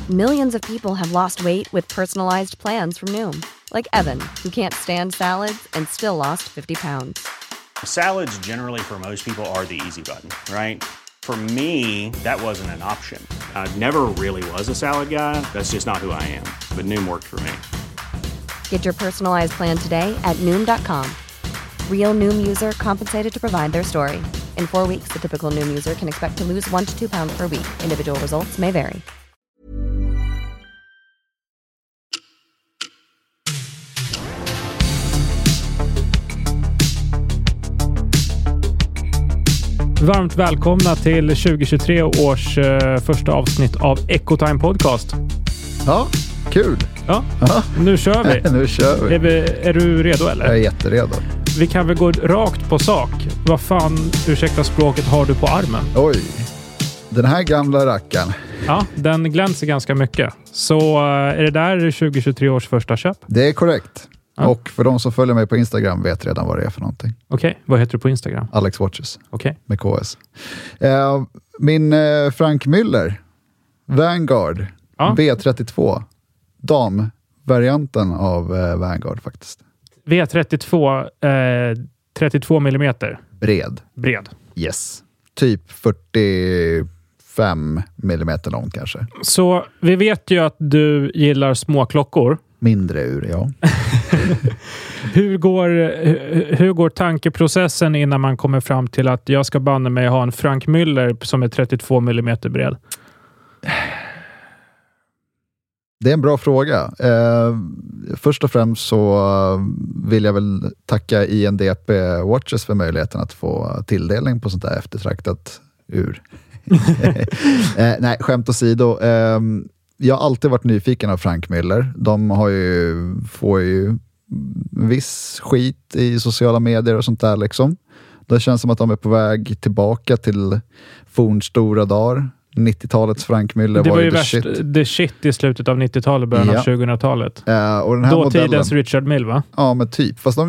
Millions of people have lost weight with personalized plans from Noom. Like Evan, who can't stand salads and still lost 50 pounds. Salads generally for most people are the easy button, right? For me, that wasn't an option. I never really was a salad guy. That's just not who I am. But Noom worked for me. Get your personalized plan today at Noom.com. Real Noom user compensated to provide their story. In 4 weeks, the typical Noom user can expect to lose 1 to 2 pounds per week. Individual results may vary. Varmt välkomna till 2023 års första avsnitt av Ecotime Podcast. Ja, kul. Ja, nu kör vi. Nu kör vi. Är du redo eller? Jag är jätteredo. Vi kan väl gå rakt på sak. Vad fan, ursäkta språket, har du på armen? Oj, den här gamla rackaren. Ja, den glänser ganska mycket. Så är det där 2023 års första köp? Det är korrekt. Ja. Och för de som följer mig på Instagram vet redan vad det är för någonting. Okej, vad heter du på Instagram? Alex Watches. Okej. Med KS. Min Frank Müller Vanguard V32 damvarianten av Vanguard faktiskt. V32 32 millimeter. Bred. Yes. Typ 45 millimeter lång kanske. Så vi vet ju att du gillar små klockor. Mindre ur, ja. Hur går tankeprocessen innan man kommer fram till att jag ska banna mig ha en Frank Müller som är 32 millimeter bred? Det är en bra fråga. Först och främst så vill jag väl tacka INDP Watches för möjligheten att få tilldelning på sånt där eftertraktat ur. Nej, skämt åsido. Jag har alltid varit nyfiken av Frank Müller. De får ju viss skit i sociala medier och sånt där liksom. Det känns som att de är på väg tillbaka till fornstora dagar. 90-talets Frank Müller det var ju the shit i slutet av 90-talet, början av 2000-talet. Och den här dåtidens Richard Mille, va? Ja, men typ. Fast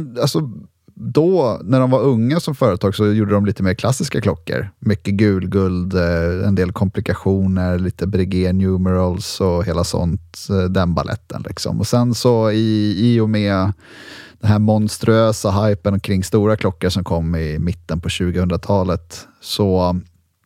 då, när de var unga som företag, så gjorde de lite mer klassiska klockor. Mycket guld, en del komplikationer, lite Breguet numerals och hela sånt, den balletten liksom. Och sen så i och med den här monstruösa hypen kring stora klockor som kom i mitten på 2000-talet, så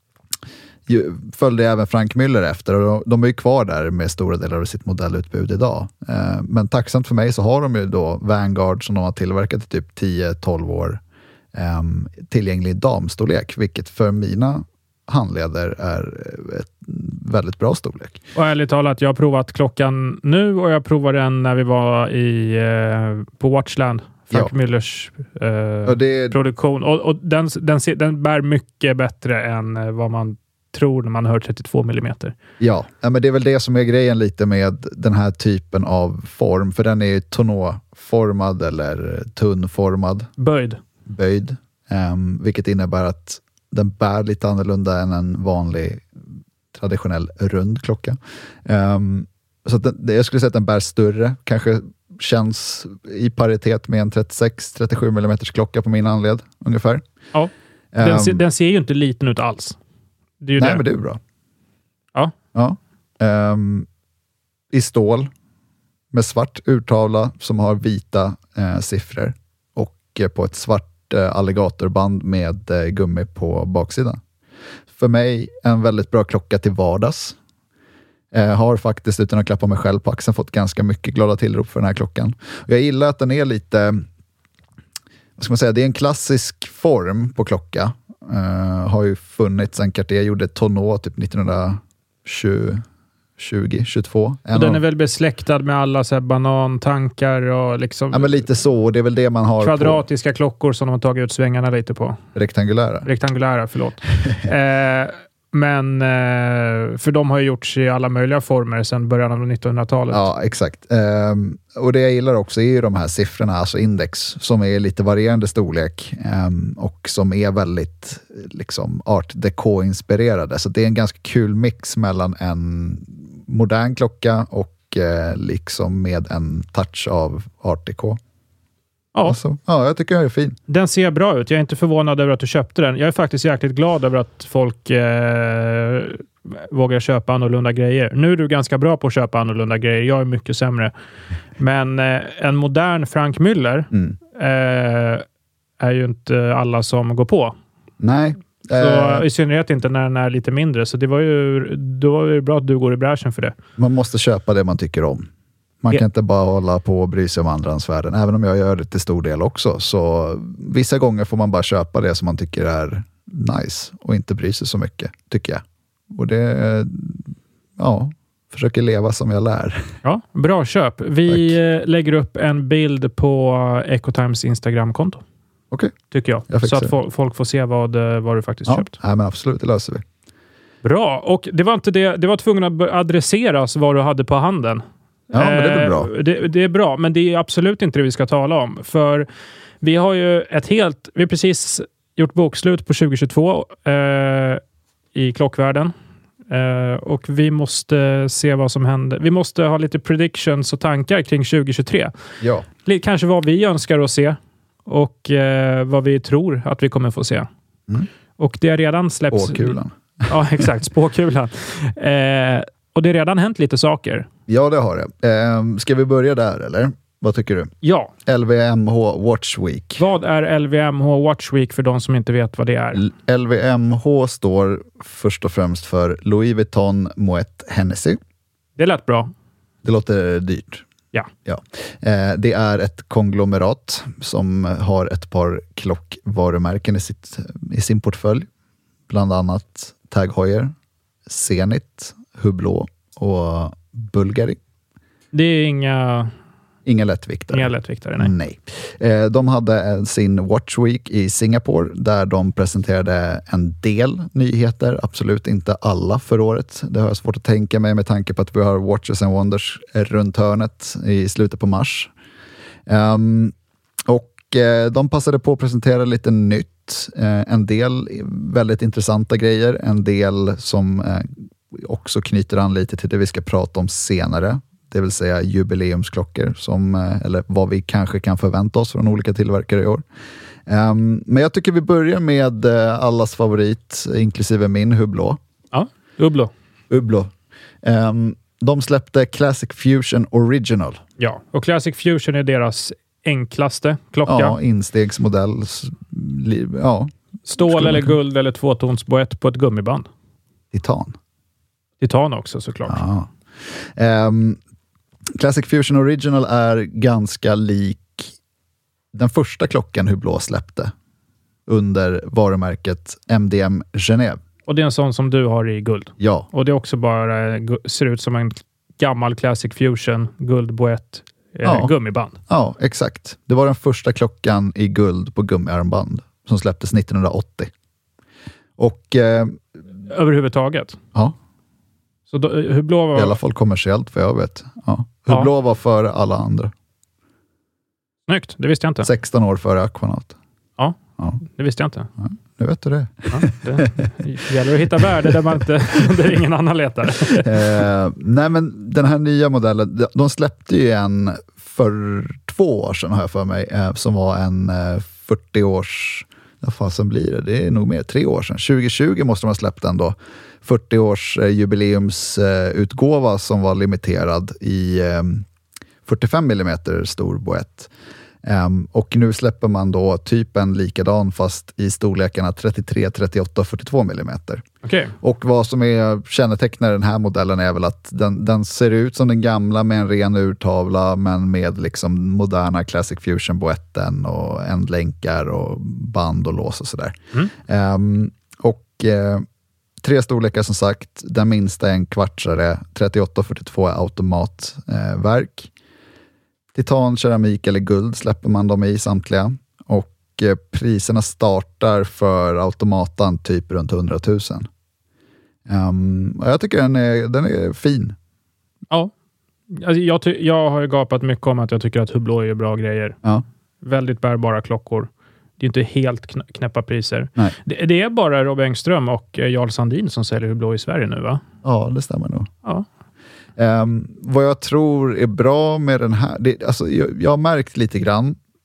följde även Frank Müller efter, och de är ju kvar där med stora delar av sitt modellutbud idag. Men tacksamt för mig så har de ju då Vanguard som de har tillverkat i typ 10-12 år, tillgänglig damstorlek, vilket för mina handleder är ett väldigt bra storlek. Och ärligt talat, jag har provat klockan nu och jag provade den när vi var på Watchland. Frank Müllers produktion. Och den bär mycket bättre än vad man tror när man hör 32 millimeter. Ja, men det är väl det som är grejen lite med den här typen av form. För den är tonneauformad eller tunnformad. Böjd. Vilket innebär att den bär lite annorlunda än en vanlig traditionell rund klocka. Så att jag skulle säga att den bär större. Kanske känns i paritet med en 36-37 mm klocka på min handled ungefär. Ja, den ser ju inte liten ut alls. Det är ju nej, men det är bra. Ja. I stål med svart urtavla som har vita siffror och på ett svart alligatorband med gummi på baksidan. För mig en väldigt bra klocka till vardags. Har faktiskt, utan att klappa mig själv på axeln, fått ganska mycket glada tillrop för den här klockan. Jag gillar att den är lite, vad ska man säga, det är en klassisk form på klocka. Har ju funnits sen Cartier gjorde tonneau typ 1922. Och den är väl besläktad med alla så här banantankar och liksom... Ja, men lite så. Det är väl det man har kvadratiska på klockor som de har tagit ut svängarna lite på. Rektangulära, förlåt. Men för de har ju gjorts i alla möjliga former sedan början av 1900-talet. Ja, exakt. Och det jag gillar också är ju de här siffrorna, alltså index, som är lite varierande storlek och som är väldigt liksom art deco-inspirerade. Så det är en ganska kul mix mellan en modern klocka och liksom med en touch av art deco. Ja. Alltså, ja, jag tycker den är fin. Den ser bra ut. Jag är inte förvånad över att du köpte den. Jag är faktiskt jäkligt glad över att folk vågar köpa annorlunda grejer. Nu är du ganska bra på att köpa annorlunda grejer. Jag är mycket sämre. Men en modern Frank Müller är ju inte alla som går på. Nej. Så, i synnerhet inte när den är lite mindre. Så då var det bra att du går i bräschen för det. Man måste köpa det man tycker om. Man kan inte bara hålla på och bry sig om andrahandsvärden. Även om jag gör det till stor del också. Så vissa gånger får man bara köpa det som man tycker är nice. Och inte bry sig så mycket, tycker jag. Och det, försöker leva som jag lär. Ja, bra köp. Vi lägger upp en bild på Ecotimes Instagram-konto. Okej. Tycker jag. Så att folk får se vad du faktiskt köpt. Ja, men absolut, det löser vi. Bra, och det var inte det var tvungen att adresseras vad du hade på handen. Ja, men det är bra. Det är bra, men det är absolut inte det vi ska tala om. För vi har ju vi har precis gjort bokslut på 2022 i klockvärlden. Och vi måste se vad som händer. Vi måste ha lite predictions och tankar kring 2023. Ja. Kanske vad vi önskar att se och vad vi tror att vi kommer få se. Och det har redan släppts... Spåkulan. Ja, exakt. Spåkulan. Och det har redan hänt lite saker. Ja, det har det. Ska vi börja där, eller? Vad tycker du? Ja. LVMH Watch Week. Vad är LVMH Watch Week för de som inte vet vad det är? LVMH står först och främst för Louis Vuitton Moet Hennessy. Det lät bra. Det låter dyrt. Ja. Det är ett konglomerat som har ett par klockvarumärken i sin portfölj. Bland annat Tag Heuer, Zenit, Hublot och Bulgari. Det är inga lättviktare. Nej. De hade sin Watch Week i Singapore där de presenterade en del nyheter. Absolut inte alla för året. Det har jag svårt att tänka mig med tanke på att vi har Watches and Wonders runt hörnet i slutet på mars. Och de passade på att presentera lite nytt. En del väldigt intressanta grejer. En del som också knyter an lite till det vi ska prata om senare. Det vill säga jubileumsklockor, eller vad vi kanske kan förvänta oss från olika tillverkare i år. Men jag tycker vi börjar med allas favorit, inklusive min, Hublot. Ja, Hublot. De släppte Classic Fusion Original. Ja, och Classic Fusion är deras enklaste klocka. Ja, instegsmodell. Ja. Stål eller guld eller tvåtonsboett på ett gummiband. Titan också såklart. Ja. Classic Fusion Original är ganska lik den första klockan Hublot släppte under varumärket MDM Genève. Och det är en sån som du har i guld. Ja. Och det är också bara ser ut som en gammal Classic Fusion guldboett gummiband. Ja, exakt. Det var den första klockan i guld på gummiarmband som släpptes 1980. Och överhuvudtaget? Ja. Så Hublot var... I alla fall kommersiellt, vad jag vet. Ja. Hublot var före alla andra. Snyggt, det visste jag inte. 16 år före Aquanaut. Ja, det visste jag inte. Ja, nu vet du det. Ja, det gäller att hitta värde där ingen annan letar. Nej, men den här nya modellen, de släppte ju en för 2 år sedan, har jag för mig, som var en 40-års... Vad fasen blir det? Det är nog mer 3 år sedan. 2020 måste de ha släppt den då. 40-års jubileumsutgåva som var limiterad i 45 mm stor boett. Och nu släpper man då typ en likadan fast i storlekarna 33, 38 och 42 mm. Okay. Och vad som är kännetecknar den här modellen är väl att den ser ut som den gamla med en ren urtavla men med liksom moderna Classic Fusion boetten och ändlänkar och band och lås och sådär. Och 3 storlekar som sagt. Den minsta är en kvartsare, 38-42 är automatverk. Titan, keramik eller guld släpper man dem i samtliga. Och priserna startar för automatan typ runt 100 000. Jag tycker den är fin. Ja. Alltså jag har ju gapat mycket om att jag tycker att Hublot är bra grejer. Ja. Väldigt bärbara klockor. Det är inte helt knäppa priser. Nej. Det är bara Rob Engström och Jarl Sandin som säljer Hublot i Sverige nu, va? Ja, det stämmer nog. Ja. Vad jag tror är bra med den här... jag har märkt lite grann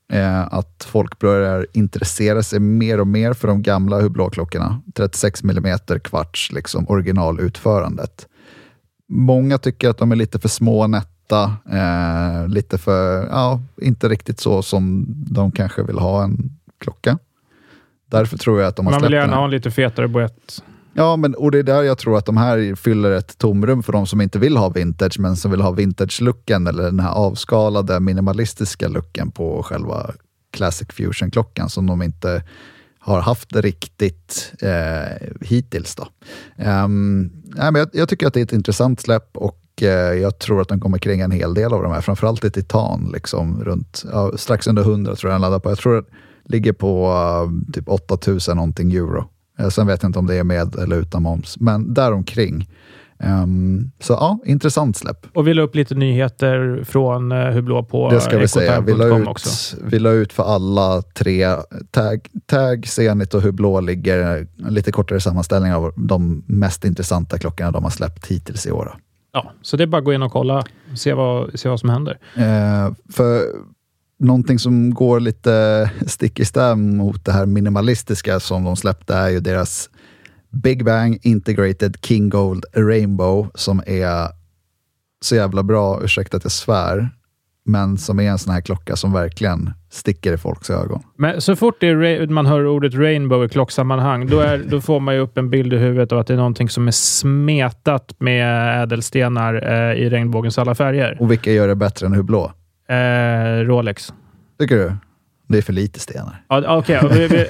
att folk börjar intressera sig mer och mer för de gamla Hublot-klockorna. 36 mm kvarts, liksom originalutförandet. Många tycker att de är lite för små, nätta, lite för, inte riktigt så som de kanske vill ha en klocka. Därför tror jag att de har släppt den. Man vill gärna ha en lite fetare boett. Ja, och det är där jag tror att de här fyller ett tomrum för de som inte vill ha vintage, men som vill ha vintage-looken eller den här avskalade minimalistiska looken på själva Classic Fusion-klockan som de inte har haft riktigt hittills. Då. Men jag tycker att det är ett intressant släpp och jag tror att de kommer kring en hel del av de här, framförallt i titan, liksom runt, strax under 100 tror jag den laddar på. Jag tror det ligger på typ 8000 någonting euro. Sen vet jag inte om det är med eller utan moms, men däromkring. Så ja, intressant släpp. Och vi la upp lite nyheter från Hublot på det ska vi säga. Vi la ut för alla 3 Tag, Zenit och Hublot ligger lite kortare sammanställning av de mest intressanta klockorna de har släppt hittills i år. Ja, så det är bara att gå in och kolla och se vad som händer. För någonting som går lite stick i stäv mot det här minimalistiska som de släppte är ju deras Big Bang Integrated King Gold Rainbow som är så jävla bra, ursäkta att jag svär, men som är en sån här klocka som verkligen sticker i folks ögon. Men så fort man hör ordet rainbow i klocksammanhang, då får man ju upp en bild i huvudet av att det är någonting som är smetat med ädelstenar i regnbågens alla färger. Och vilka gör det bättre än Hublot? Rolex. Tycker du? Det är för lite stenar. Ja, okej.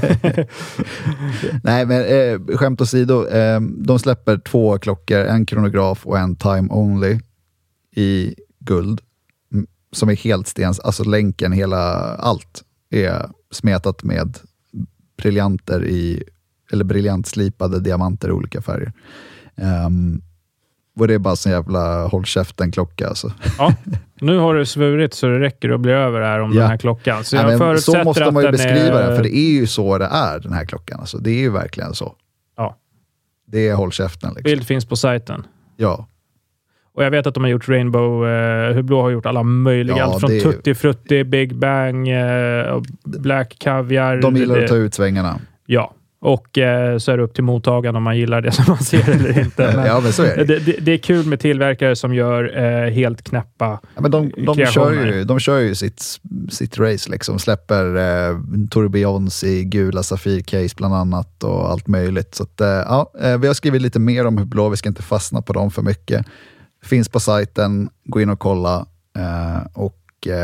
Nej, men skämt åsido. De släpper 2 klockor, en kronograf och en time only i guld. Som är helt stens, alltså länken, hela allt är smetat med briljanter eller briljantslipade diamanter i olika färger. Och det är bara sån jävla håll käften klocka alltså. Ja, nu har du svurit så det räcker att bli över här om den här klockan. Så jag så måste man ju beskriva den, för det är ju så det är, den här klockan. Alltså, det är ju verkligen så. Ja. Det är håll käften. Liksom. Bild finns på sajten. Ja. Och jag vet att de har gjort Rainbow, Hublot har gjort alla möjliga, allt från Tutti Frutti, Big Bang, Black Caviar. De gillar att ta ut svängarna. Ja. Och så är det upp till mottagaren om man gillar det som man ser eller inte. Men ja, men så är det. Det är kul med tillverkare som gör helt knäppa men de kör ju sitt race liksom. Släpper tourbillons i gula Safir-case bland annat och allt möjligt. Så att, vi har skrivit lite mer om Hublot. Vi ska inte fastna på dem för mycket. Finns på sajten. Gå in och kolla. Och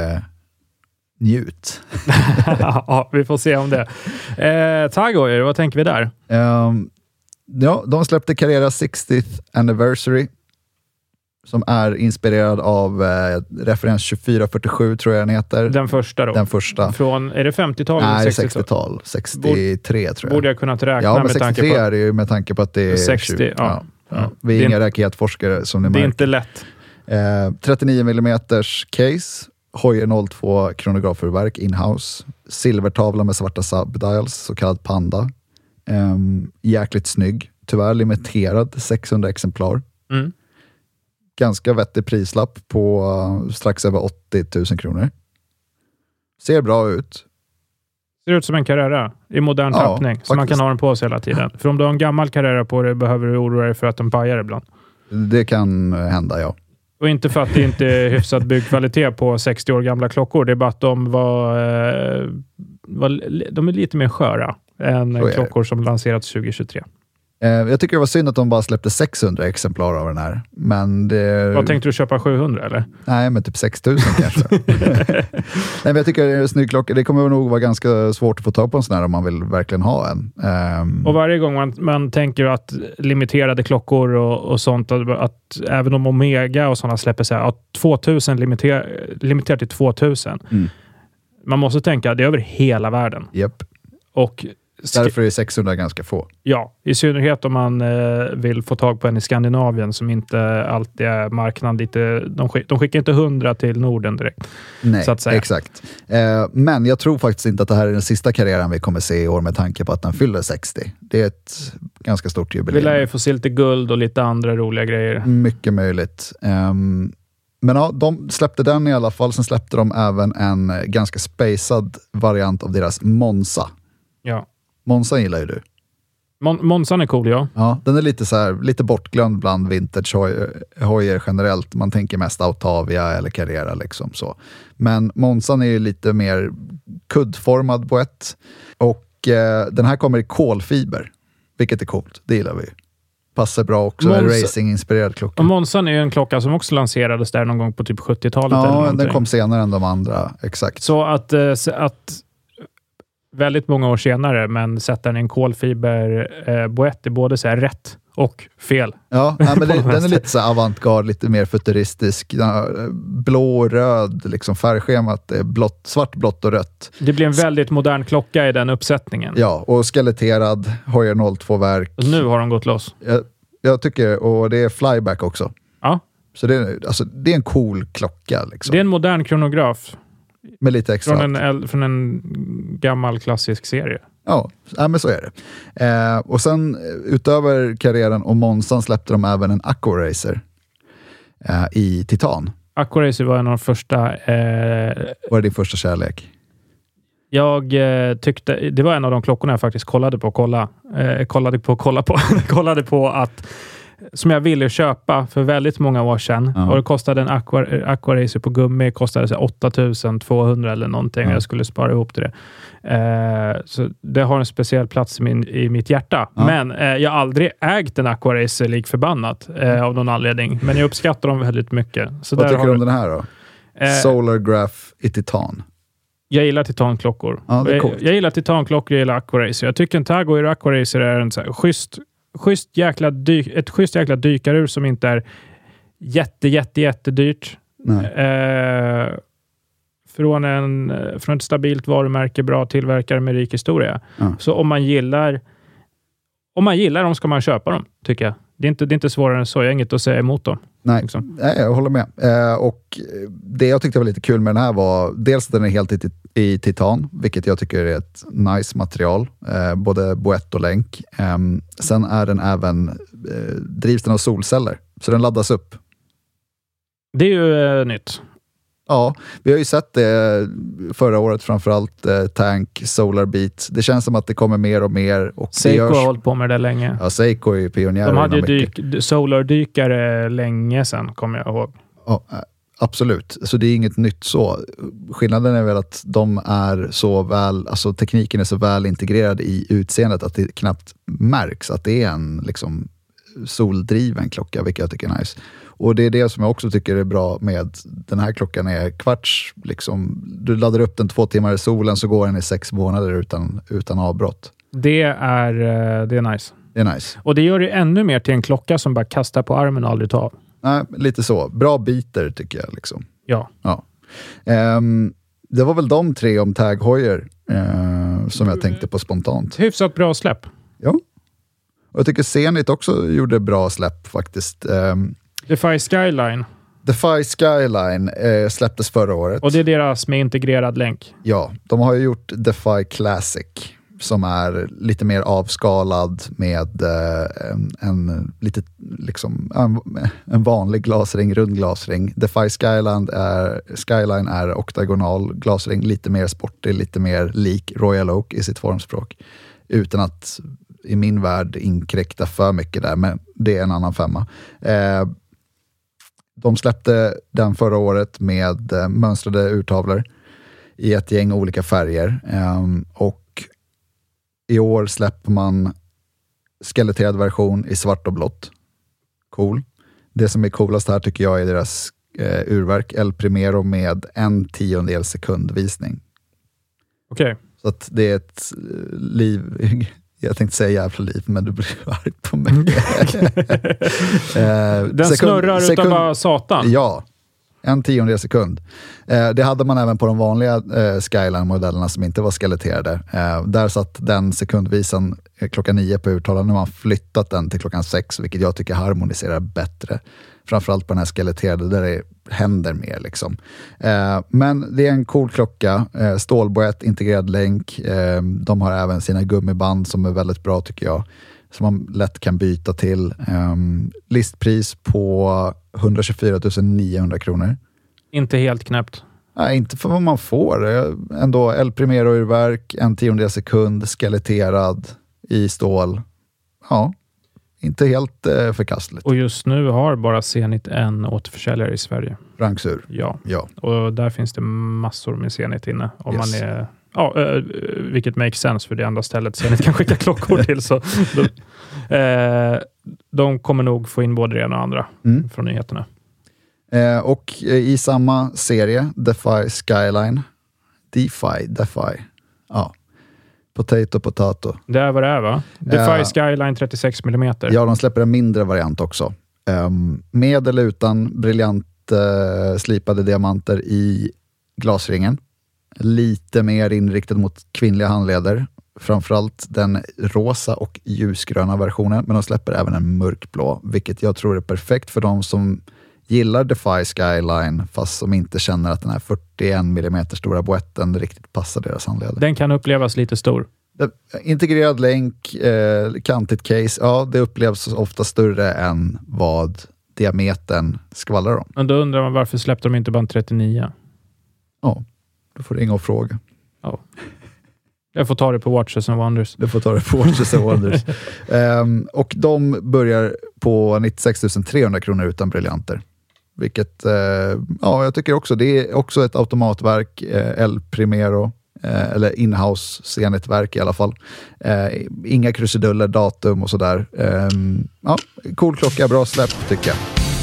njut. Ja, vi får se om det. Tag Heuer, vad tänker vi där? Ja, de släppte Carrera 60th Anniversary som är inspirerad av referens 2447 tror jag den heter. Den första då? Den första. Är det 50-tal eller 60-tal? 63 tror jag. Borde jag kunnat räkna med 63 tanke på... är det ju med tanke på att det är 60, 20. Ja. Vi är inga raketforskare som ni märker. Det är inte lätt. 39 mm case. Heuer 02 kronografurverk in-house. Silvertavla med svarta subdials, så kallad Panda. Jäkligt snygg. Tyvärr limiterad, 600 exemplar. Mm. Ganska vettig prislapp på strax över 80 000 kronor. Ser bra ut. Ser ut som en Carrera i modern tappning. Så man kan ha den på sig hela tiden. För om du har en gammal Carrera på dig behöver du oroa dig för att den pajar ibland. Det kan hända, ja. Och inte för att det inte är hyfsad byggkvalitet på 60 år gamla klockor. Det är bara att de är lite mer sköra än klockor som lanserats 2023. Jag tycker det var synd att de bara släppte 600 exemplar av den här. Men vad tänkte du köpa, 700 eller? Nej, men typ 6000 kanske. Nej, men jag tycker det är en snygg klocka. Det kommer nog vara ganska svårt att få tag på en sån här om man vill verkligen ha en. Och varje gång man tänker att limiterade klockor och sånt, att även om Omega och sådana släpper så här, att 2000 limiterat till 2000. Man måste tänka att det är över hela världen. Japp. Och därför är 600 ganska få. Ja, i synnerhet om man vill få tag på en i Skandinavien som inte alltid är marknaden lite... De skickar inte 100 till Norden direkt. Nej, så att säga. Exakt. Men jag tror faktiskt inte att det här är den sista karriären vi kommer se i år med tanke på att den fyller 60. Det är ett ganska stort jubileum. Vi lär ju få se lite guld och lite andra roliga grejer. Mycket möjligt. Men ja, de släppte den i alla fall. Sen släppte de även en ganska spacad variant av deras Monza. Ja. Monza gillar ju du. Monzan är cool, ja. Ja, den är lite så här, lite bortglömd bland vintage-hojer generellt. Man tänker mest Autavia eller Carrera liksom så. Men Monzan är ju lite mer kuddformad boett. Och den här kommer i kolfiber, vilket är coolt. Det gillar vi. Passar bra också. En racing-inspirerad klocka. Och Monzan är ju en klocka som också lanserades där någon gång på typ 70-talet. Ja, eller den kom senare än de andra. Exakt. Så att väldigt många år senare, men sätta den i en kolfiber-boett är både så här rätt och fel. Ja, men den är lite så avantgarde, lite mer futuristisk. Blå och röd, liksom färgschemat är blått, svart, blått och rött. Det blir en väldigt modern klocka i den uppsättningen. Ja, och skeletterad, Heuer 02-verk. Nu har de gått loss. Jag tycker, och det är flyback också. Ja. Så det är en cool klocka. Liksom. Det är en modern kronograf. Med lite extra. Från en gammal klassisk serie. Ja, men så är det. Och sen utöver Carreran och Monzan släppte de även en Aquaracer i titan. Aquaracer var en av de första... Var det din första kärlek? Jag tyckte... Det var en av de klockorna jag faktiskt kollade på att... Som jag ville köpa för väldigt många år sedan. Och det kostade en Aquaracer på gummi. Kostade så 8,200 eller någonting. Jag skulle spara ihop till det. Så det har en speciell plats i mitt hjärta. Men jag har aldrig ägt en Aquaracer lik förbannat. Av någon anledning. Men jag uppskattar dem väldigt mycket. Så vad tycker du om den här då? Solargraph i titan. Jag gillar titanklockor. Ja, jag gillar titanklockor, jag gillar Aquaracer. Jag tycker en Tag Heuer Aquaracer är en så här ett schysst jäkla dykarur som inte är jättedyrt. Från ett stabilt varumärke, bra tillverkare med rik historia. Så om man gillar dem ska man köpa dem, tycker jag. Det är inte svårare än så. Jag har inget att säga emot dem. Nej, jag håller med. Och det jag tyckte var lite kul med den här var dels att den är helt i titan, vilket jag tycker är ett nice material. Både boett och länk. Sen är den även drivs den av solceller. Så den laddas upp. Det är ju nytt. Ja, vi har ju sett det förra året, framförallt Tank, Solarbeat. Det känns som att det kommer mer och mer. Och Seiko har hållit på med det länge. Ja, Seiko är ju pionjärer. De hade ju Solar-dykare länge sedan, kommer jag ihåg. Ja, absolut. Så det är inget nytt så. Skillnaden är väl att de är så väl, alltså tekniken är så väl integrerad i utseendet att det knappt märks att det är en liksom soldriven klocka, vilket jag tycker är nice. Och det är det som jag också tycker är bra med den här klockan är kvarts, liksom, du laddar upp den 2 timmar i solen så går den i 6 månader utan avbrott. Det är nice. Det är nice. Och det gör det ännu mer till en klocka som bara kastar på armen och aldrig tar av. Nej, lite så. Bra biter tycker jag. Liksom. Ja. Det var väl de 3 om Tag Heuer som jag tänkte på spontant. Hyfsat bra släpp. Ja. Och jag tycker Zenit också gjorde bra släpp faktiskt. Defy Skyline. Defy Skyline släpptes förra året. Och det är deras med integrerad länk. Ja, de har ju gjort Defy Classic som är lite mer avskalad med en vanlig glasring, rund glasring. Defy Skyline är oktagonal glasring, lite mer sportig, lite mer lik Royal Oak i sitt formspråk. Utan att i min värld inkräkta för mycket där, men det är en annan femma. De släppte den förra året med mönstrade urtavlor i ett gäng olika färger. Och i år släpper man skeletterad version i svart och blått. Cool. Det som är coolast här tycker jag är deras urverk El Primero med 1/10 sekundvisning. Okej. Så att det är ett liv... Jag tänkte säga jävla liv, men du blir arg på mig. Den snurrar utav bara satan. Ja, 1/10 sekund. Det hade man även på de vanliga Skyline-modellerna som inte var skeletterade. Där satt den sekundvisan klockan 9 på urtavlan. Nu har man flyttat den till klockan 6, vilket jag tycker harmoniserar bättre. Framförallt på den här skeletterade där det händer mer. Liksom. Men det är en cool klocka. Stålboett, integrerad länk. De har även sina gummiband som är väldigt bra tycker jag. som man lätt kan byta till. Listpris på 124 900 kronor. Inte helt knäppt. Nej, inte för vad man får. Ändå El Primero-urverk, 1/10 sekund, skeletterad i stål. Ja, inte helt förkastligt. Och just nu har bara Zenit en återförsäljare i Sverige. Ranksur. Ja. Och där finns det massor med Zenit inne. Om man är... Ja, vilket makes sense för det enda stället Zenit kan skicka klockor till. Så de kommer nog få in både det ena och andra från nyheterna. Och i samma serie, DeFi Skyline. DeFi. Ja. Potato. Det är vad det är, va? DeFi Skyline 36 mm. Ja, de släpper en mindre variant också. Med eller utan briljant slipade diamanter i glasringen. Lite mer inriktad mot kvinnliga handleder. Framförallt den rosa och ljusgröna versionen. Men de släpper även en mörkblå. Vilket jag tror är perfekt för de som gillar DeFi Skyline fast som inte känner att den här 41 mm stora boetten riktigt passar deras handleder. Den kan upplevas lite stor. Integrerad länk, kantigt case. Ja, det upplevs ofta större än vad diametern skvallrar om. Men då undrar man varför släppte de inte bara en 39? Ja, då får ringa och fråga. Ja. Jag får ta det på Watches and Wonders. Du får ta det på Watches and Wonders. Och de börjar på 96 300 kronor utan briljanter. Vilket, jag tycker också, det är också ett automatverk, El Primero, eller inhouse Zenit-verk i alla fall. Inga krusiduller, datum och sådär. Cool klocka, bra släpp tycker jag.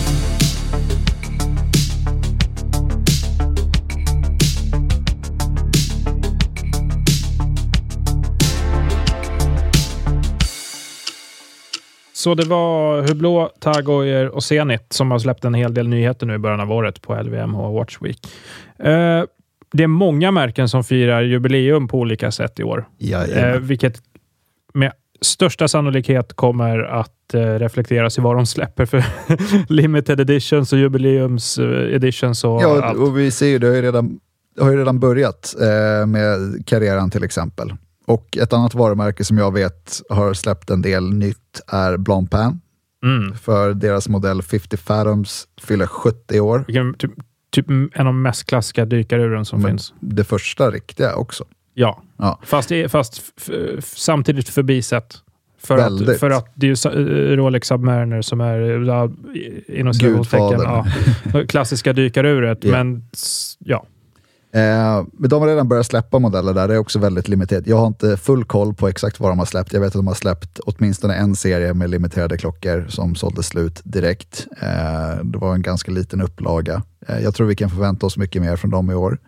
Så det var Hublot, Tag Heuer och Zenit som har släppt en hel del nyheter nu i början av året på LVMH Watch Week. Det är många märken som firar jubileum på olika sätt i år. Vilket med största sannolikhet kommer att reflekteras i vad de släpper för limited editions och jubileums editions och allt. Och vi ser ju det har ju redan börjat med karriären till exempel. Och ett annat varumärke som jag vet har släppt en del nytt är Blancpain. För deras modell 50 Fathoms fyller 70 år. Typ en av de mest klassiska dykaruren som finns. Det första riktiga också. Ja. Fast samtidigt förbisett. För att det är ju Rolex Submariner som är inom citationstecken klassiska dykaruret. Yeah. Men ja. Men de har redan börjat släppa modeller där. Det är också väldigt limiterat. Jag har inte full koll på exakt vad de har släppt. Jag vet att de har släppt åtminstone en serie med limiterade klockor som sålde slut direkt. Det var en ganska liten upplaga. Jag tror vi kan förvänta oss mycket mer från dem i år.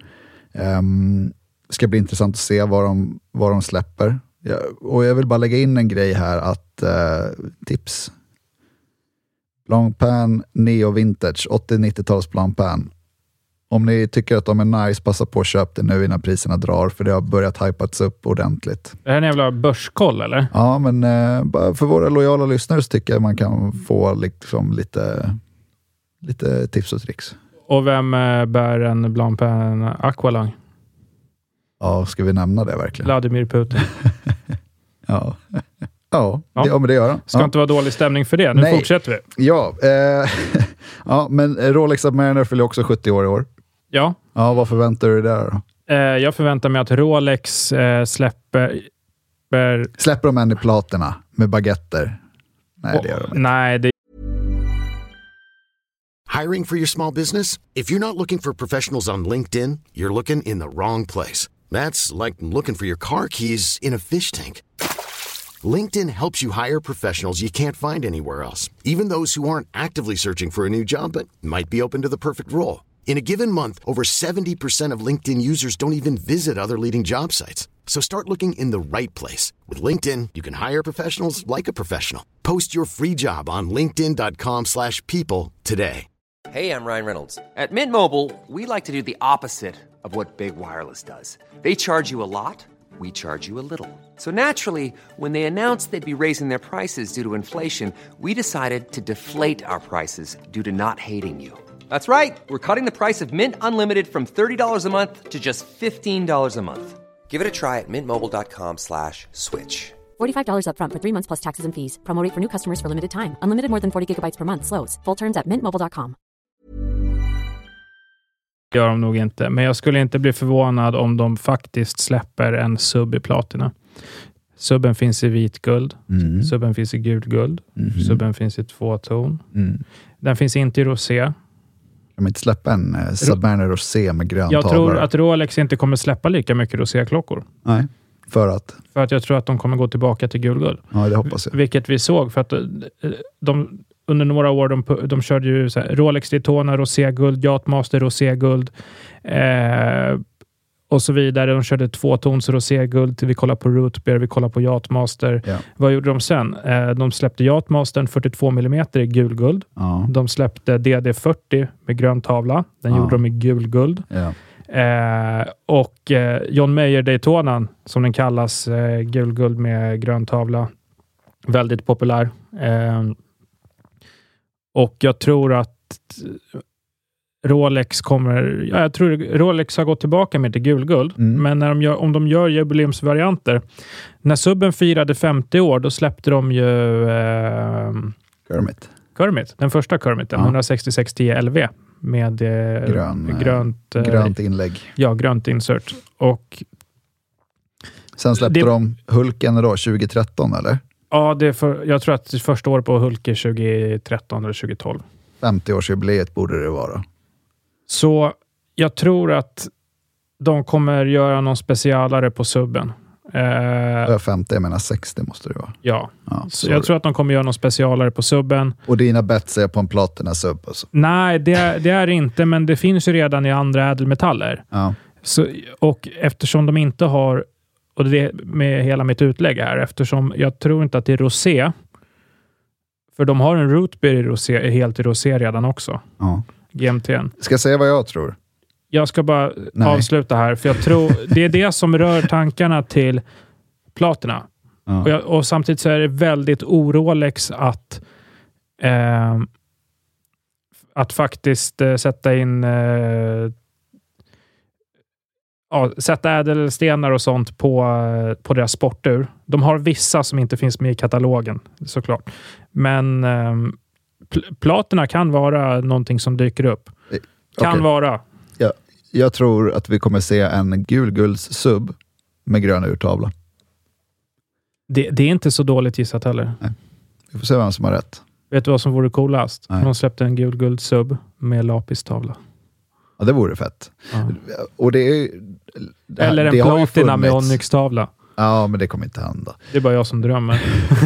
Det ska bli intressant att se vad de släpper. Och jag vill bara lägga in en grej här att tips. Blancpain Neo Vintage 80-90-tals Blancpain. Om ni tycker att de är nice, passa på att köpa det nu innan priserna drar, för det har börjat hypats upp ordentligt. Det här är en jävla börskoll, eller? Ja, men bara för våra lojala lyssnare så tycker jag man kan få liksom lite tips och tricks. Och vem bär en Blancpain Aqualung? Ja, ska vi nämna det verkligen? Vladimir Putin. Ja, men det gör han. Ska inte vara dålig stämning för det. Nu fortsätter vi. Ja, men Rolex Submariner fyller också 70 år i år. Ja. Ja, vad förväntar du dig där då? Jag förväntar mig att Rolex släpper... Släpper de än i platerna med baguetter? Nej, det gör de inte. Nej, det... Hiring for your small business? If you're not looking for professionals on LinkedIn, you're looking in the wrong place. That's like looking for your car keys in a fish tank. LinkedIn helps you hire professionals you can't find anywhere else, even those who aren't actively searching for a new job but might be open to the perfect role. In a given month, over 70% of LinkedIn users don't even visit other leading job sites. So start looking in the right place. With LinkedIn, you can hire professionals like a professional. Post your free job on linkedin.com/people today. Hey, I'm Ryan Reynolds. At Mint Mobile, we like to do the opposite of what Big Wireless does. They charge you a lot. We charge you a little. So naturally, when they announced they'd be raising their prices due to inflation, we decided to deflate our prices due to not hating you. That's right. We're cutting the price of Mint Unlimited from $30 a month to just $15 a month. Give it a try at mintmobile.com/switch. $45 up front for 3 months plus taxes and fees. Promo rate for new customers for limited time. Unlimited more than 40 gigabytes per month. Slows full terms at mintmobile.com. Gör de nog inte. Men jag skulle inte bli förvånad om de faktiskt släpper en sub i platina. Subben finns i vitguld. Subben finns i gulguld. Subben finns i 2-ton. Den finns inte i rosé. De inte släppa en Submariner Rosé med grön tavla. Jag tror att Rolex inte kommer släppa lika mycket roséklockor. Nej, för att jag tror att de kommer gå tillbaka till gulguld. Ja, det hoppas jag. Vilket vi såg för att de under några år de körde ju så här, Rolex Daytona roséguld, Yachtmaster roséguld och så vidare. De körde 2-tons roséguld. Vi kollar på Root Beer, vi kollar på Yachtmaster. Ja. Vad gjorde de sen? De släppte Yachtmastern 42 mm i gulguld. Ja. De släppte DD40 med grön tavla. Den gjorde de i gulguld. Ja. Och John Mayer Daytona, som den kallas, gulguld med grön tavla. Väldigt populär. Och jag tror att Rolex jag tror Rolex har gått tillbaka med till gulguld. Men när om de gör jubileumsvarianter. När subben firade 50 år, då släppte de ju Kermit. Den första Kermit, 16610 LV med grönt inlägg. Ja, grönt insert. Och sen släppte de Hulken då 2013 eller? Ja, jag tror att första året på Hulk är 2013 eller 2012. 50-årsjubileet borde det vara. Så jag tror att de kommer göra någon specialare på subben. 50, jag menar 60 måste det vara. Ja, så jag tror att de kommer göra någon specialare på subben. Och dina bets är på en platina sub alltså? Nej, det är inte, men det finns ju redan i andra ädelmetaller. Ja. Så, och eftersom de inte har, och det är med hela mitt utlägg här, eftersom jag tror inte att det är rosé, för de har en Root Beer i rosé, helt i rosé redan också. Ja. GMT:n. Ska jag säga vad jag tror? Jag ska bara avsluta här, för jag tror det är det som rör tankarna till platina. Ja. Och samtidigt så är det väldigt orolex att faktiskt sätta in sätta ädelstenar och sånt på deras sportur. De har vissa som inte finns med i katalogen, såklart. Men platina kan vara någonting som dyker upp. Kan vara. Ja, jag tror att vi kommer se en gulguldssub med grön urtavla. Det är inte så dåligt gissat heller. Nej. Vi får se vem som har rätt. Vet du vad som vore coolast? De släppte en gulguldsub med lapistavla. Ja, det vore fett. Ja. Och det är eller en platina med onyxtavla. Ja, men det kommer inte hända. Det är bara jag som drömmer.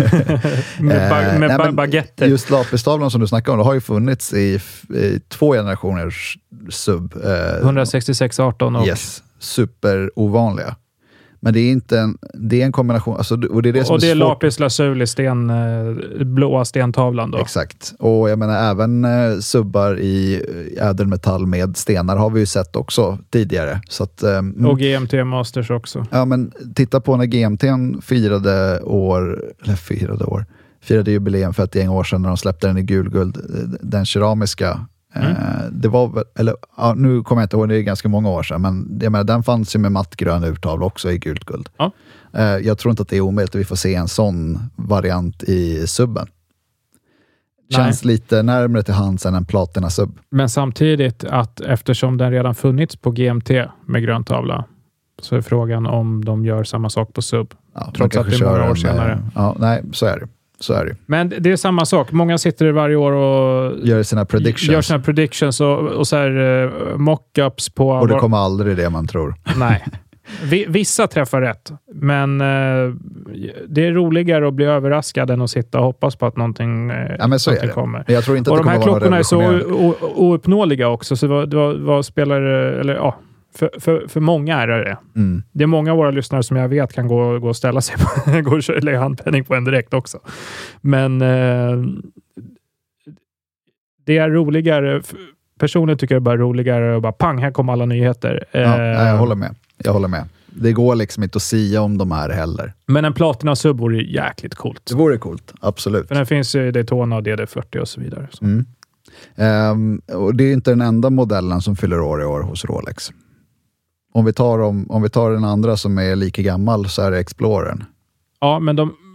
med baguetter. Just lapistavlan som du snackar om, det har ju funnits i 2 generationers sub. 166-18 och... Yes, super ovanliga. Men det är inte det är en kombination. Alltså, och det är, det som och det är svårt. lapis lazuli, blåa stentavlan då. Exakt. Och jag menar även subbar i ädelmetall med stenar har vi ju sett också tidigare. Så att, och GMT Masters också. Ja, men titta på när GMT firade jubileum för ett gäng år sedan när de släppte den i gulguld. Den keramiska. Det var eller nu kommer jag inte ihåg, det är ganska många år sedan, men jag menar, den fanns ju med mattgrön urtavla också i gult guld. Ja. Jag tror inte att det är omöjligt att vi får se en sån variant i subben. Känns lite närmare till hands än en platina sub. Men samtidigt att eftersom den redan funnits på GMT med grön tavla, så är frågan om de gör samma sak på sub. Ja, trots att det är många år senare. Ja, nej, så är det. Men det är samma sak. Många sitter varje år och gör sina predictions och så här mock-ups på... Och det kommer aldrig det man tror. Nej. Vissa träffar rätt. Men det är roligare att bli överraskad än att sitta och hoppas på att någonting kommer. Men jag tror inte och att de här klockorna är så ouppnåeliga också. Så vad spelar... Eller ja... För många är det. Det är många av våra lyssnare som jag vet kan gå och ställa sig på, gå och lägga handpenning på en direkt också. Men det är roligare. Personligen tycker jag det är bara roligare och bara pang, här kommer alla nyheter. Jag håller med. Det går liksom inte att sia om de här heller. Men en platina sub vore jäkligt coolt. Det vore coolt, absolut. För den finns ju Daytona och DD40 och så vidare. Så. Och det är inte den enda modellen som fyller år i år hos Rolex. Om vi tar den andra som är lika gammal, så är det Explorern. Ja, men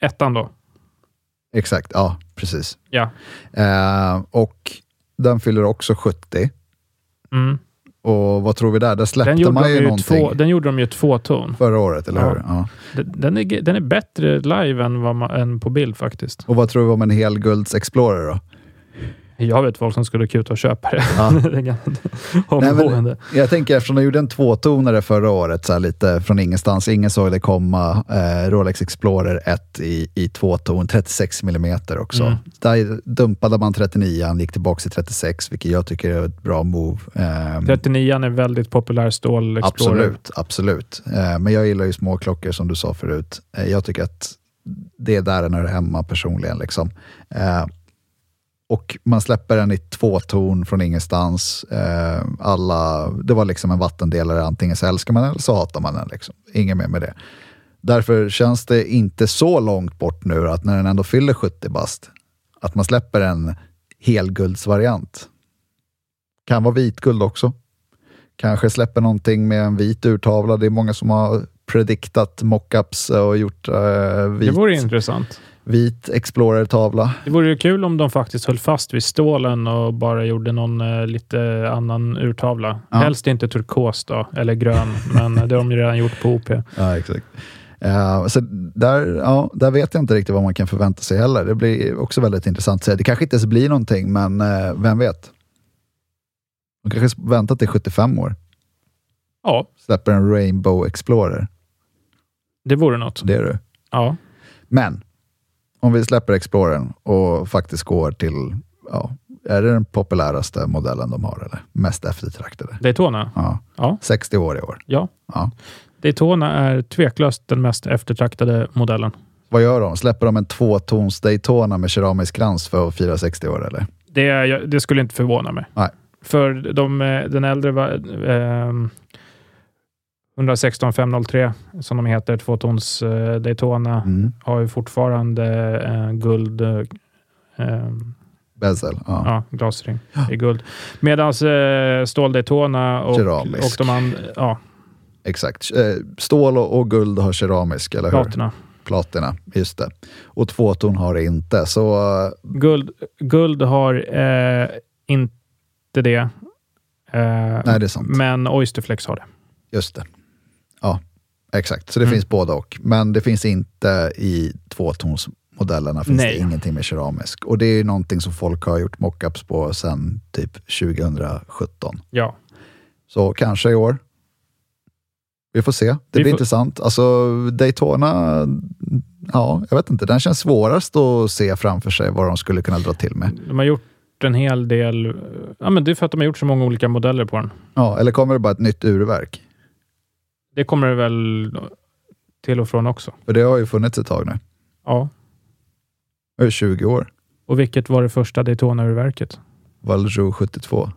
ettan då. Exakt, ja, precis. Ja. Och den fyller också 70. Mm. Och vad tror vi där? Där släppte man ju någonting. Den gjorde de ju 2-ton. Förra året, eller hur? Ja. Den är bättre live än på bild faktiskt. Och vad tror vi om en helgulds Explorer då? Jag vet folk som skulle kuta och köpa det. Ja. Nej, men, jag tänker eftersom de gjorde en 2-tonare förra året, så här lite från ingenstans. Ingen såg det komma. Rolex Explorer 1 i 2-ton, 36 mm också. Mm. Där dumpade man 39, han gick tillbaka till 36, vilket jag tycker är ett bra move. 39 är väldigt populär stål Explorer. Absolut. Men jag gillar ju små klockor som du sa förut. Jag tycker att det är där den är hemma personligen liksom. Och man släpper den i 2-ton från ingenstans. Det var liksom en vattendelare. Antingen så älskar man den eller så hatar man den. Liksom. Ingen mer med det. Därför känns det inte så långt bort nu att när den ändå fyller 70 bast, att man släpper en helguldsvariant. Kan vara vitguld också. Kanske släpper någonting med en vit urtavla. Det är många som har prediktat mockups och gjort vit. Det vore intressant. Vit Explorer-tavla. Det vore ju kul om de faktiskt höll fast vid stålen och bara gjorde någon lite annan urtavla. Ja. Helst inte turkos då, eller grön, men det har de ju redan gjort på OP. Ja, exakt. Så där vet jag inte riktigt vad man kan förvänta sig heller. Det blir också väldigt intressant att säga. Det kanske inte ens blir någonting, men vem vet? De kanske väntar till 75 år. Ja. Släpper en Rainbow Explorer. Det vore något. Det är du. Ja. Men om vi släpper Explorern och faktiskt går till, är det den populäraste modellen de har eller mest eftertraktade? Daytona? Ja. 60 år i år. Ja. Daytona är tveklöst den mest eftertraktade modellen. Vad gör de? Släpper de en 2-tons Daytona med keramisk krans för att fira 60 år eller? Det skulle inte förvåna mig. Nej. För den äldre 116-503 som de heter, 2-tons Daytona har ju fortfarande guld bezel, glasring i guld. Medan stål Daytona och de andra, exakt. Stål och guld har keramisk, eller hur? Platina, just det. Och 2-ton har det inte. Så guld har inte det. Nej, det är sant. Men Oysterflex har det. Just det. Ja, exakt. Så det finns både och. Men det finns inte i 2-tonsmodellerna. Finns det ingenting med keramisk. Och det är någonting som folk har gjort mockups på sedan typ 2017. Ja. Så kanske i år. Vi får se. Det blir intressant. Alltså Daytona, jag vet inte. Den känns svårast att se framför sig vad de skulle kunna dra till med. De har gjort en hel del. Ja, men det är för att de har gjort så många olika modeller på den. Ja, eller kommer det bara ett nytt urverk? Det kommer det väl till och från också. För det har ju funnits ett tag nu. Ja. Det är 20 år. Och vilket var det första Daytona-urverket? Valjoux 72.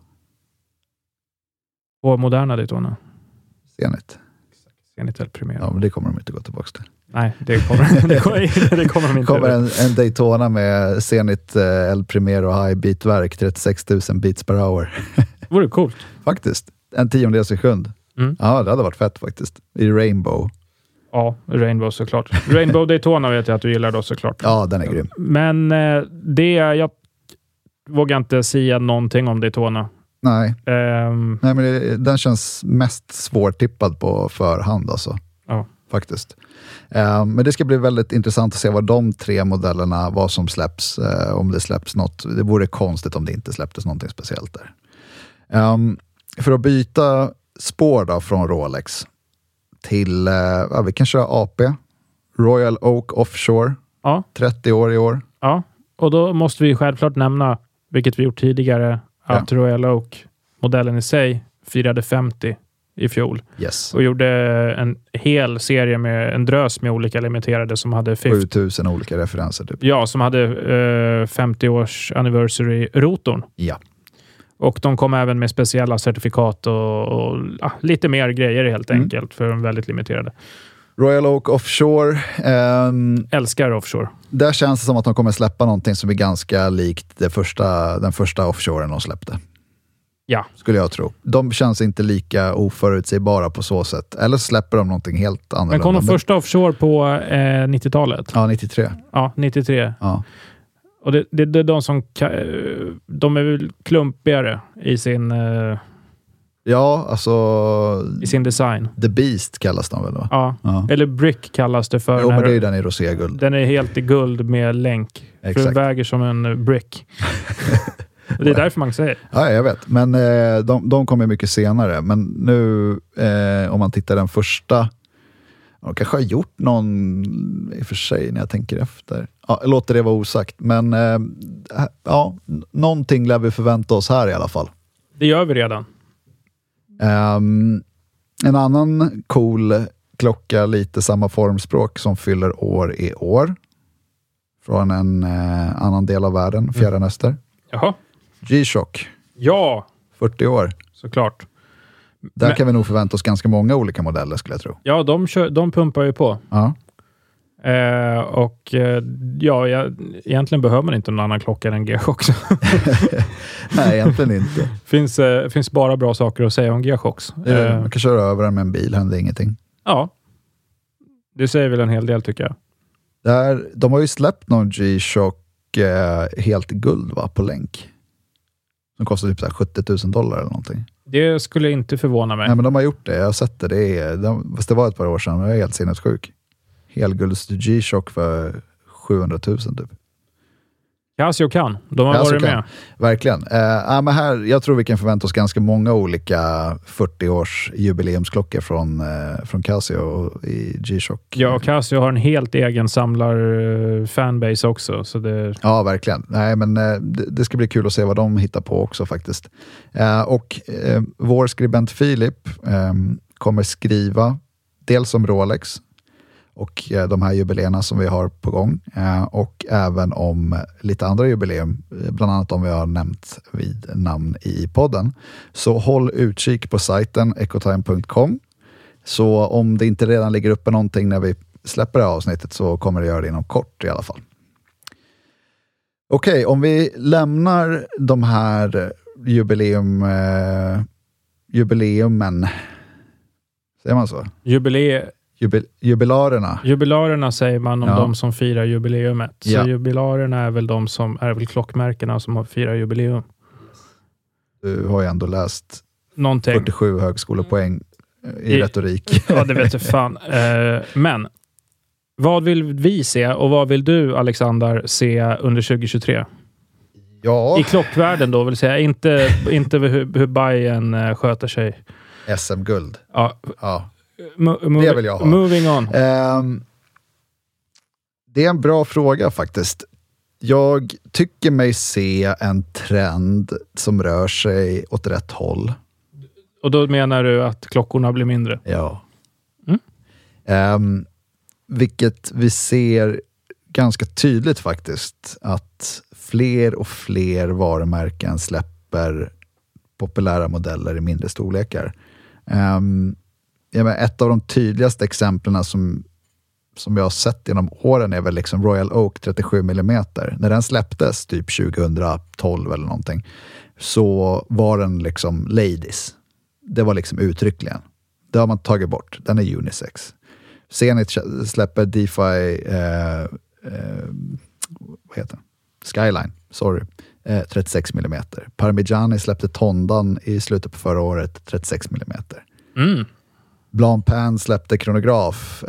Och moderna Daytona? Zenit. Zenit El Primero. Ja, men det kommer de inte gå tillbaka till. Nej, det kommer de inte. Kommer en Daytona med Zenit El Primero High bitverk, 36 000 beats per hour. Det vore coolt. Faktiskt. En 10:e sekund. Ja, det hade varit fett faktiskt. I Rainbow. Ja, Rainbow såklart. Rainbow Daytona vet jag att du gillar då såklart. Ja, den är grym. Men jag vågar inte säga någonting om Daytona. Nej. Nej, men den känns mest svårtippad på förhand alltså. Ja. Faktiskt. Men det ska bli väldigt intressant att se vad de 3 modellerna, vad som släpps, om det släpps något. Det vore konstigt om det inte släpptes någonting speciellt där. För att byta spår då från Rolex till, vi kan köra AP, Royal Oak Offshore, 30 år i år. Ja, och då måste vi självklart nämna, vilket vi gjort tidigare, att Royal Oak-modellen i sig firade 50 i fjol. Yes. Och gjorde en hel serie med en drös med olika limiterade som hade 7000 olika referenser. Typ. Ja, som hade 50-års anniversary-rotorn. Ja. Och de kom även med speciella certifikat och lite mer grejer helt enkelt för de väldigt limiterade. Royal Oak Offshore. Älskar Offshore. Där känns det som att de kommer släppa någonting som är ganska likt den första offshoren de släppte. Ja. Skulle jag tro. De känns inte lika oförutsägbara på så sätt. Eller släpper de någonting helt annorlunda. Men kom de första offshore på 90-talet? Ja, 93. Ja, 93. Ja. Och det är de som... De är väl klumpigare i sin... Ja, alltså... I sin design. The Beast kallas de väl, va? Ja. Eller Brick kallas det för. Jo, men det är ju den i roséguld. Den är helt i guld med länk. Exakt. För den väger som en brick. Det är därför man säger. Ja, jag vet. Men de kommer mycket senare. Men nu, om man tittar den första... De kanske har gjort någon i och för sig när jag tänker efter. Ja, låter det vara osagt. Men ja, någonting lär vi förvänta oss här i alla fall. Det gör vi redan. En annan cool klocka, lite samma formspråk, som fyller år i år. Från en annan del av världen, Fjärran Öster. Jaha. G-Shock. Ja. 40 år. Såklart. Där kan vi nog förvänta oss ganska många olika modeller, skulle jag tro. Ja, de pumpar ju på. Ja. Egentligen behöver man inte någon annan klocka än G-Shock. Nej, egentligen inte. Finns bara bra saker att säga om G-Shocks. Man kan köra över den med en bil, händer ingenting. Ja. Det säger väl en hel del, tycker jag. De har ju släppt någon G-Shock helt guld, va, på länk. Som kostar typ $70,000 eller någonting. Det skulle inte förvåna mig. Nej, men de har gjort det. Jag har sett det. Det var ett par år sedan. Jag är helt sinnessjuk. Helgulds G-Shock för 700 000 typ. Casio kan. De har varit med. Verkligen. Men här, jag tror vi kan förvänta oss ganska många olika 40-års jubileumsklockor från Casio i G-Shock. Ja, och Casio har en helt egen samlar-fanbase också. Så det... Ja, verkligen. Nej, men det ska bli kul att se vad de hittar på också faktiskt. Vår skribent Filip kommer skriva dels om Rolex och de här jubileerna som vi har på gång. Och även om lite andra jubileum, bland annat om vi har nämnt vid namn i podden. Så håll utkik på sajten ecotime.com. Så om det inte redan ligger uppe någonting när vi släpper det här avsnittet, så kommer det göra det inom kort i alla fall. Okej, om vi lämnar de här jubileumen. Säger man så? Jubilarerna. Jubilarerna säger man om de som firar jubileumet. Så jubilarerna är väl klockmärkena som firar jubileum. Du har ju ändå läst någonting. 47 högskolepoäng i retorik. Ja, det vet jag fan. Men vad vill vi se och vad vill du, Alexander, se under 2023? Ja. I klockvärlden då, vill säga. Inte hur Bayern sköter sig. SM-guld. Ja. Det vill jag ha. Moving on. Det är en bra fråga faktiskt. Jag tycker mig se en trend som rör sig åt rätt håll. Och då menar du att klockorna blir mindre? Ja. Vilket vi ser ganska tydligt faktiskt, att fler och fler varumärken släpper populära modeller i mindre storlekar. Ett av de tydligaste exemplen som jag har sett genom åren är väl liksom Royal Oak 37 mm. När den släpptes typ 2012 eller någonting, så var den liksom ladies. Det var liksom uttryckligen. Det har man tagit bort. Den är unisex. Zenit släpper DeFi vad heter den? Skyline, 36 mm. Parmigiani släppte Tondan i slutet på förra året, 36 mm. Blancpain släppte kronograf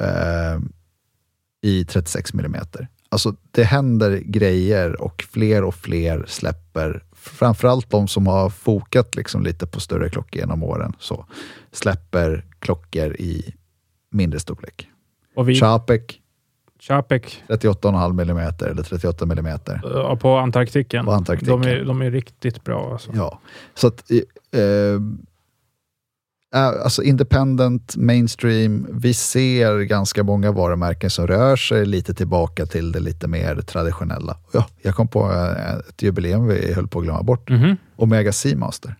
i 36 mm. Alltså det händer grejer och fler släpper, framförallt de som har fokat liksom lite på större klockor genom åren, så släpper klockor i mindre storlek. Chapek 38,5 mm eller 38 mm. På Antarktiken. De är riktigt bra. Alltså. Ja, så att alltså independent, mainstream, vi ser ganska många varumärken som rör sig lite tillbaka till det lite mer traditionella. Ja, jag kom på ett jubileum vi höll på att glömma bort. Omega Seamaster.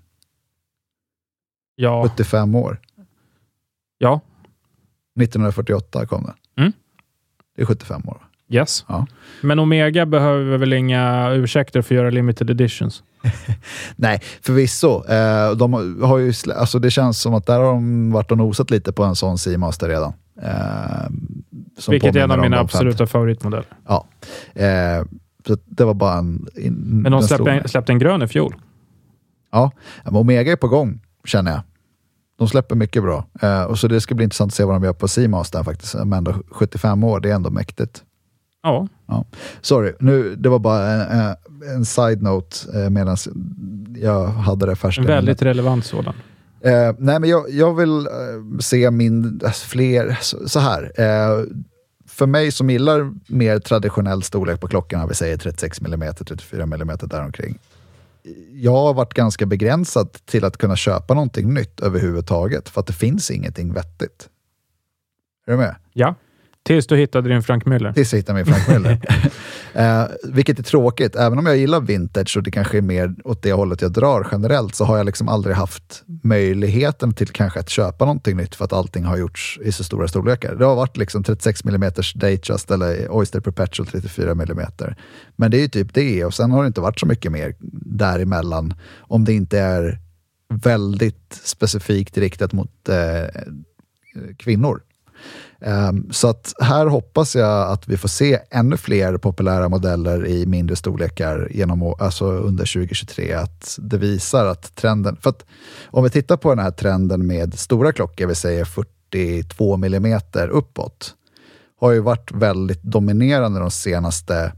Ja. 75 år. Ja. 1948 kom den. Det är 75 år. Yes. Ja. Men Omega behöver väl inga ursäkter för att göra limited editions? Nej, förvisso. De har ju, alltså det känns som att där har de varit och nosat lite på en sån Seamaster redan. Vilket är en av mina absoluta favoritmodeller. Ja. Så det var bara men de släppte en grön i fjol. Ja, men Omega är på gång, känner jag. De släpper mycket bra. Och så det ska bli intressant att se vad de gör på Seamaster faktiskt. Men ändå 75 år, det är ändå mäktigt. Ja. Sorry, det var bara en side-note medan jag hade det färskt. En väldigt relevant sådan. Nej, men jag vill se fler så här. För mig som gillar mer traditionell storlek på klockan, vi säger 36 mm, 34 mm däromkring. Jag har varit ganska begränsad till att kunna köpa någonting nytt överhuvudtaget för att det finns ingenting vettigt. Är du med? Ja. Tills du hittade din Frank Müller. Tills jag hittade min Frank Müller. Vilket är tråkigt. Även om jag gillar vintage och det kanske är mer åt det hållet jag drar generellt, så har jag liksom aldrig haft möjligheten till kanske att köpa någonting nytt för att allting har gjorts i så stora storlekar. Det har varit liksom 36 mm Datejust eller Oyster Perpetual 34 mm. Men det är ju typ det, och sen har det inte varit så mycket mer däremellan om det inte är väldigt specifikt riktat mot kvinnor. Så att här hoppas jag att vi får se ännu fler populära modeller i mindre storlekar under 2023, att det visar att trenden, för att om vi tittar på den här trenden med stora klockor, vi säger 42 mm uppåt, har ju varit väldigt dominerande de senaste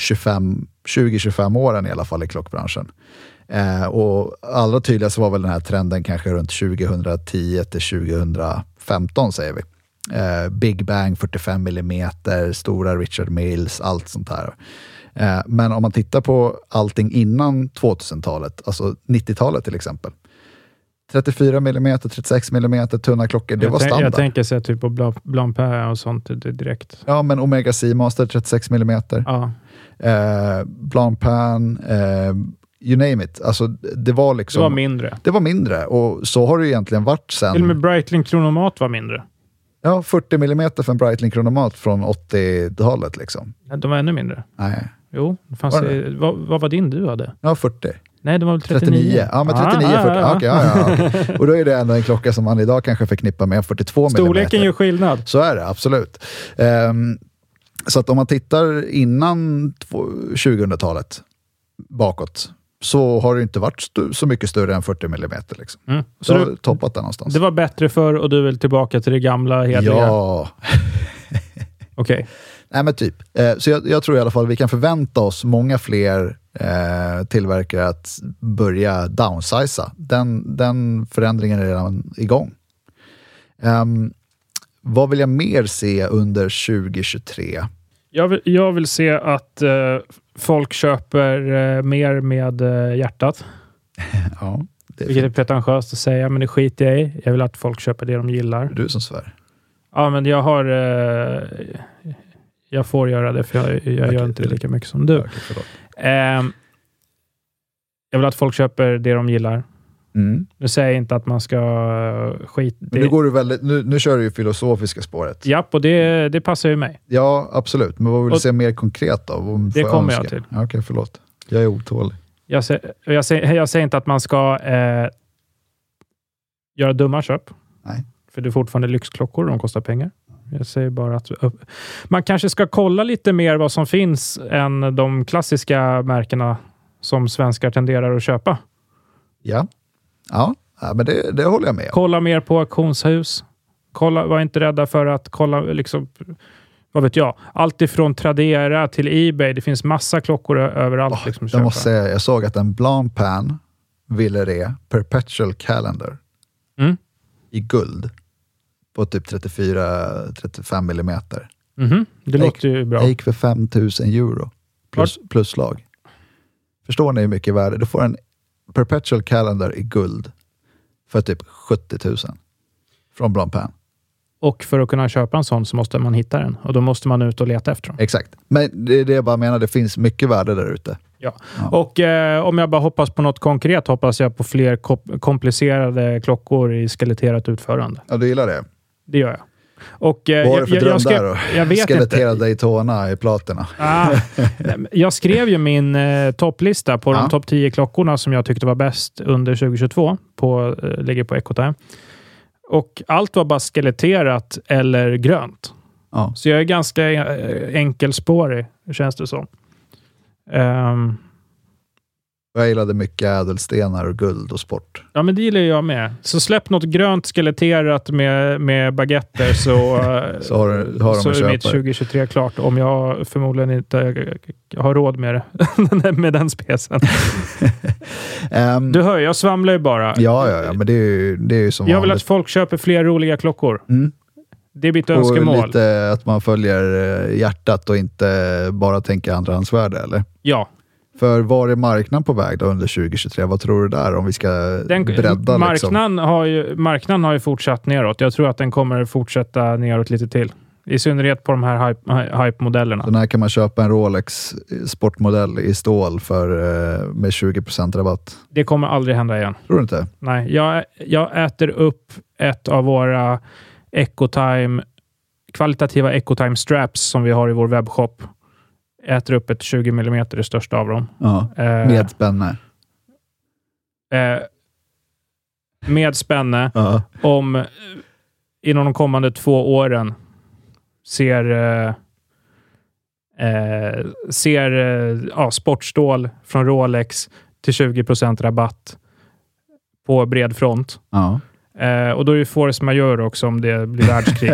20-25 åren i alla fall i klockbranschen. Och allra tydligast var väl den här trenden kanske runt 2010 till 2015 säger vi. Big Bang 45 mm, stora Richard Milles, allt sånt här. Men om man tittar på allting innan 2000-talet, alltså 90-talet till exempel. 34 mm, 36 mm, tunna klockor, det var standard. Jag tänker sig typ på Blancpain och sånt direkt. Ja, men Omega Seamaster 36 mm. Ja. Blancpain, you name it. Alltså, det var liksom... Det var mindre. Det var mindre, och så har det egentligen varit sen. Till och med Breitling Chronomat var mindre. Ja, 40 mm för en Breitling Chronomat från 80-talet liksom. De var ännu mindre. Nej. Jo, vad var din du hade? Ja, 40. Nej, det var väl 39. Ja, men 39, 40. Okay. Och då är det ändå en klocka som man idag kanske förknippar med 42 mm. Storleken gör skillnad. Så är det, absolut. Så att om man tittar innan 2000-talet bakåt, så har det inte varit så mycket större än 40 mm. Liksom. Så du har toppat den någonstans. Det var bättre förr och du vill tillbaka till det gamla hedliga? Ja. Okej. Nej, men typ. Så jag tror i alla fall vi kan förvänta oss många fler tillverkare att börja downsiza. Den förändringen är redan igång. Vad vill jag mer se under 2023? Jag vill se att folk köper mer med hjärtat. Ja, vilket är pretentiöst att säga, men det skiter jag i. Jag vill att folk köper det de gillar. Du som svär. Ja, men jag har... jag får göra det, för jag gör inte det lika mycket som du. Jag vill att folk köper det de gillar. Nu säger jag inte att man ska skita. Men nu går du väldigt, nu kör du ju filosofiska spåret. Ja, och det passar ju mig. Ja, absolut. Men vad vill du se mer konkret av? Det kommer jag till. Okej, förlåt. Jag är otålig. Jag säger inte att man ska göra dumma köp. Nej. För det är fortfarande lyxklockor, de kostar pengar. Jag säger bara att man kanske ska kolla lite mer vad som finns än de klassiska märkena som svenskar tenderar att köpa. Ja, men det håller jag med om. Kolla mer på auktionshus. Var inte rädda för att kolla, liksom, vad vet jag, allt ifrån Tradera till eBay. Det finns massa klockor överallt. Liksom, jag måste säga, jag såg att en Blancpain Villeret Perpetual Calendar i guld på typ 34-35 mm. Det låter ju bra. Jag gick för 5 000 euro plus slag. Förstår ni hur mycket värde? Du får en Perpetual Calendar i guld för typ 70 000 från Blancpain. Och för att kunna köpa en sån så måste man hitta den. Och då måste man ut och leta efter dem. Exakt. Men det är det jag bara menar, det finns mycket värde där ute. Ja. Och om jag bara hoppas på något konkret, hoppas jag på fler komplicerade klockor i skeletterat utförande. Ja, du gillar det? Det gör jag. Och, vad var det för dröm där då? Jag vet Skelettera Daytona i platerna. Jag skrev ju min topplista på de topp 10 klockorna som jag tyckte var bäst under 2022. Ligger på Ecotime. Och allt var bara skeletterat eller grönt. Ja. Så jag är ganska enkelspårig, känns det som. Jag gillade mycket ädelstenar och guld och sport. Ja, men det gillar jag med. Så släpp något grönt skeletterat med baguetter så är mitt 2023 klart. Om jag förmodligen inte har råd med det. Med den spesen. Du hör, jag svamlar ju bara. Ja, men det är ju som jag vill att folk köper fler roliga klockor. Det är mitt önskemål. Och lite att man följer hjärtat och inte bara tänker andrahandsvärde, eller? Ja. För var är marknaden på väg då under 2023? Vad tror du där om vi ska bredda? Marknaden har ju fortsatt neråt. Jag tror att den kommer fortsätta neråt lite till. I synnerhet på de här hype-modellerna. Så när kan man köpa en Rolex sportmodell i stål med 20% rabatt? Det kommer aldrig hända igen. Tror du inte? Nej, jag äter upp ett av våra kvalitativa Ecotime straps som vi har i vår webbshop. Äter upp ett 20 mm, det största av dem. Ja, med spänne. Med spänne. Om inom de kommande 2 åren ser sportstål från Rolex till 20% rabatt på bred front. Ja. Och då är det force majeure också om det blir världskrig.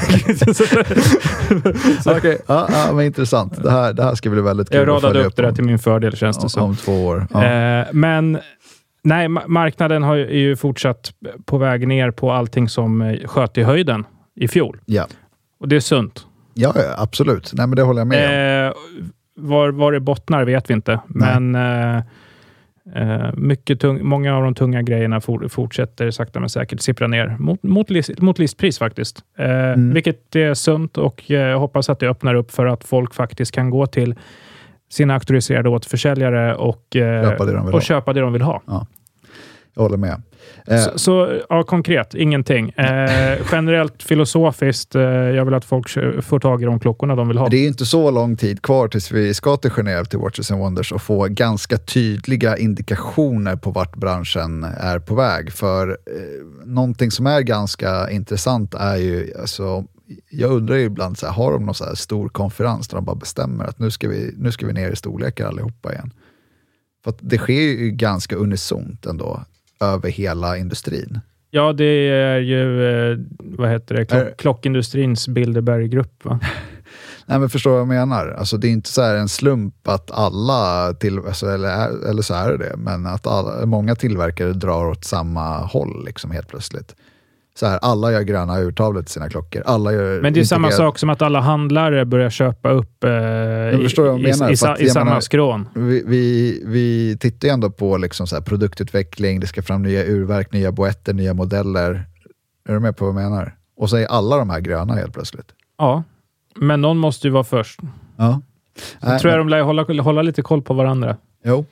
Okej, men intressant. Det här ska bli väldigt kul. Jag radade upp det där till min fördel, känns det som. Om 2 år. Men nej, marknaden är ju fortsatt på väg ner på allting som sköt i höjden i fjol. Ja. Och det är sunt. Ja, absolut. Nej, men det håller jag med om. Var det bottnar vet vi inte. Nej. Men många av de tunga grejerna fortsätter sakta men säkert sippra ner mot listpris faktiskt. Vilket är sunt, och jag hoppas att det öppnar upp för att folk faktiskt kan gå till sina auktoriserade återförsäljare och köpa det de vill ha. Ja. Jag håller med. Så konkret, ingenting. Generellt filosofiskt, jag vill att folk får tag i de klockorna de vill ha. Det är inte så lång tid kvar tills vi ska till Genève till Watches and Wonders och få ganska tydliga indikationer på vart branschen är på väg. För någonting som är ganska intressant är ju, alltså, jag undrar ju ibland, så här, har de någon så här stor konferens där de bara bestämmer att nu ska vi ner i storlekar allihopa igen? För att det sker ju ganska unisont ändå över hela industrin. Ja, det är ju klockindustrins Bilderberggrupp, va? Nej, men förstår vad jag menar. Alltså, det är inte så här en slump att alla eller så är det, men att många tillverkare drar åt samma håll liksom helt plötsligt. Så här, alla gör gröna urtavlor till sina klockor. Men det är samma sak som att alla handlare börjar köpa upp i samma skrån. Vi tittar ju ändå på liksom så här produktutveckling, det ska fram nya urverk, nya boetter, nya modeller. Är du med på vad jag menar? Och så är alla de här gröna helt plötsligt. Ja, men någon måste ju vara först. Ja. Jag tror de lär hålla lite koll på varandra. Jo.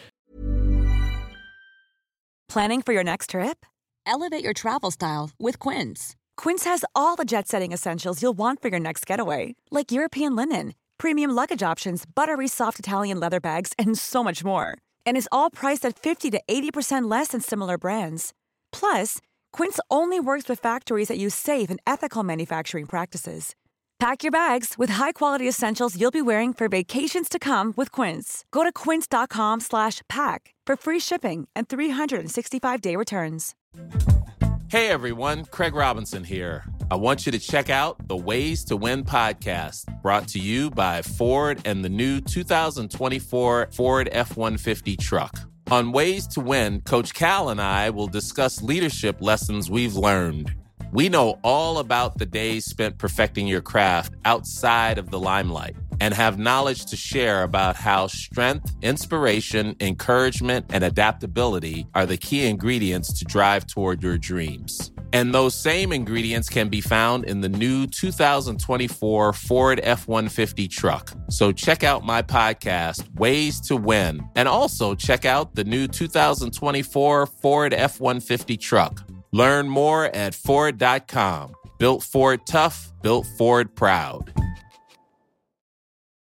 Planning for your next trip? Elevate your travel style with Quince. Quince has all the jet-setting essentials you'll want for your next getaway, like European linen, premium luggage options, buttery soft Italian leather bags, and so much more. And is all priced at 50 to 80% less than similar brands. Plus, Quince only works with factories that use safe and ethical manufacturing practices. Pack your bags with high-quality essentials you'll be wearing for vacations to come with Quince. Go to quince.com/pack for free shipping and 365-day returns. Hey everyone, Craig Robinson here. I want you to check out the Ways to Win podcast, brought to you by Ford and the new 2024 Ford F-150 truck. On Ways to Win, Coach Cal and I will discuss leadership lessons we've learned. We know all about the days spent perfecting your craft outside of the limelight and have knowledge to share about how strength, inspiration, encouragement, and adaptability are the key ingredients to drive toward your dreams. And those same ingredients can be found in the new 2024 Ford F-150 truck. So check out my podcast, Ways to Win, and also check out the new 2024 Ford F-150 truck. Learn more at Ford.com. Built Ford tough, built Ford proud.